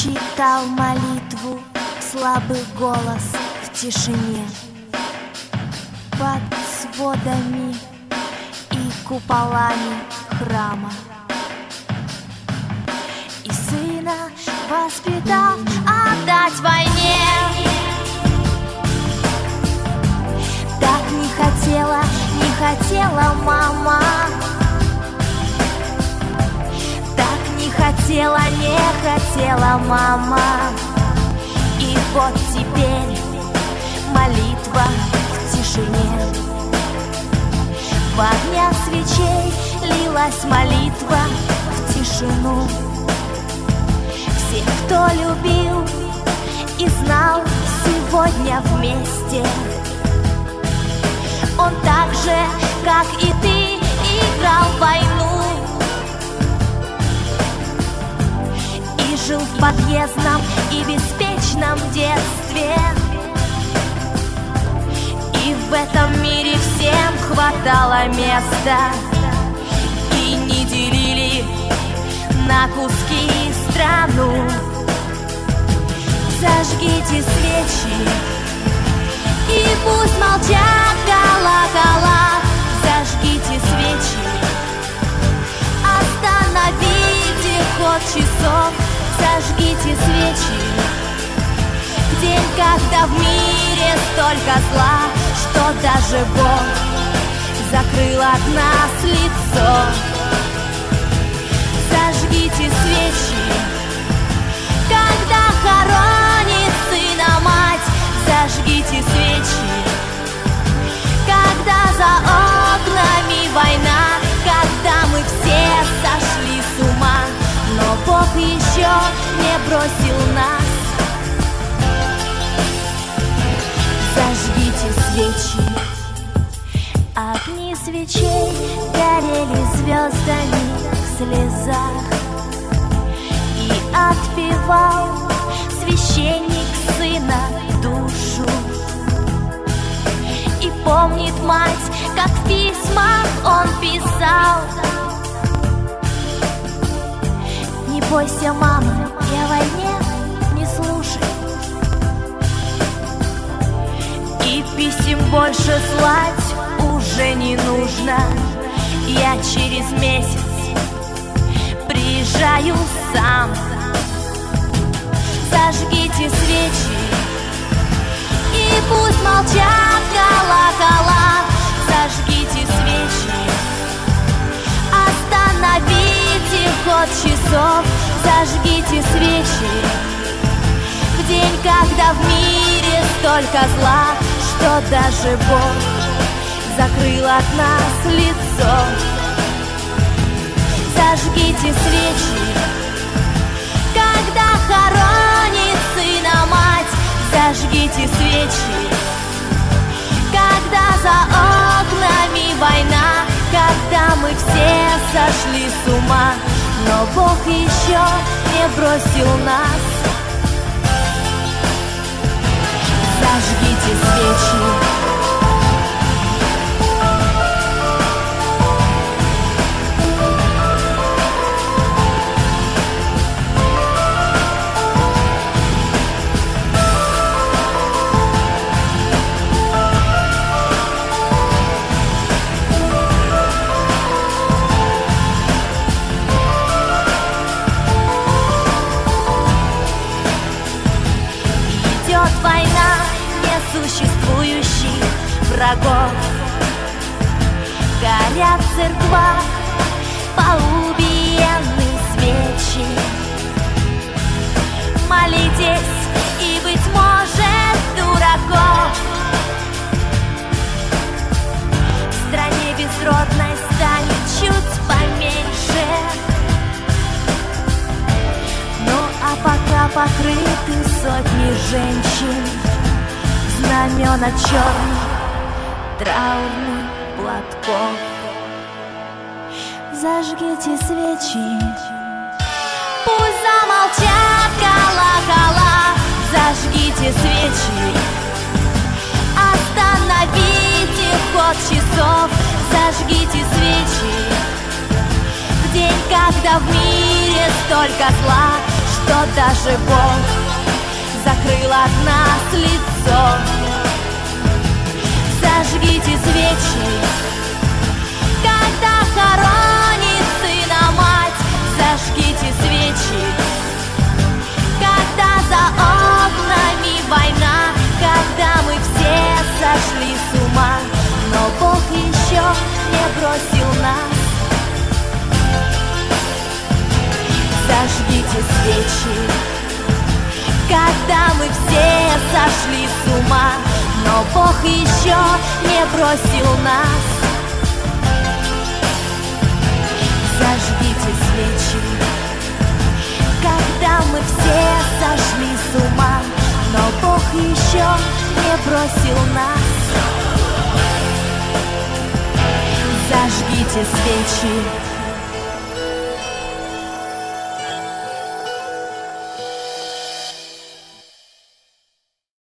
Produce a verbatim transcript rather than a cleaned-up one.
читал молитву слабый голос в тишине. Под сводами и куполами храма. И сына воспитав отдать войне. Так не хотела, не хотела мама. Так не хотела, не хотела мама. И вот теперь молитва в тишине. В огнях свечей лилась молитва в тишину. Все, кто любил и знал, сегодня вместе. Он так же, как и ты, играл в войну и жил в подъездном и беспечном детстве. И в этом мире всем хватало места, и не делили на куски страну. Зажгите свечи, и пусть молчат колокола. Зажгите свечи, остановите ход часов. Зажгите свечи в день, когда в мире столько зла, что даже Бог закрыл от нас лицо. Зажгите свечи, когда хоронит сына мать. Зажгите свечи, когда за окнами война, когда мы все сошли с ума, но Бог еще не бросил нас. Зажгите свечи. Огни свечей горели звездами в слезах, и отпевал священник сына душу. И помнит мать, как в письмах он писал: не бойся, мама, и о войне не слушай. И писем больше слать уже не нужно. Я через месяц приезжаю сам. Зажгите свечи, и пусть молчат колокола. Зажгите свечи, остановите ход часов. Зажгите свечи в день, когда в мире столько зла, что даже Бог закрыл от нас лицо. Зажгите свечи, когда хоронит сына мать. Зажгите свечи, когда за окнами война, когда мы все сошли с ума, но Бог еще не бросил нас. Зажгите свечи. Война несуществующих врагов. Горят в церквах поубиенные свечи. Молитесь, и, быть может, дураков в стране безродной станет чуть поменьше. Ну а пока покрыты сотни женщин знамена черных траурных платков. Зажгите свечи, пусть замолчат колокола. Зажгите свечи, остановите ход часов. Зажгите свечи в день, когда в мире столько зла, что даже Бог закрыл от нас лицо. Зажгите свечи, когда хоронит сына мать. Зажгите свечи, когда за окнами война, когда мы все сошли с ума, но Бог еще не бросил нас. Зажгите свечи, когда мы все сошли с ума, но Бог еще не бросил нас. Зажгите свечи, когда мы все сошли с ума, но Бог еще не бросил нас. Зажгите свечи,